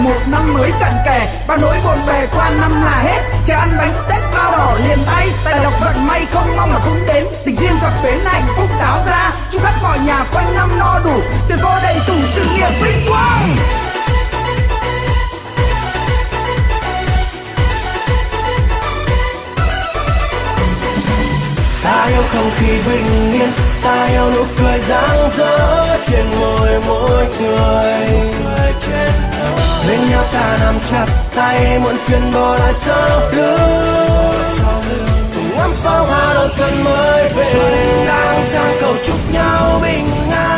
một năm mới cận kề, bao nỗi bộn bề qua năm là hết. Kẻ ăn bánh tết bao đỏ liền tay, tài lộc vận may không mong mà cũng đến. Tình duyên cặp bến hạnh phúc đáo ra, chúc khắp mọi nhà quanh năm no đủ, từ cô đầy đủ sự nghiệp vinh quang. Ta yêu không khí bình yên, ta yêu nụ cười rạng rỡ trên môi mỗi người. Bên nhau ta nắm chặt tay, muộn phiền bỏ lại sau lưng. Cùng ngắm pháo hoa đón xuân mới về, đang sang cầu chúc nhau bình an.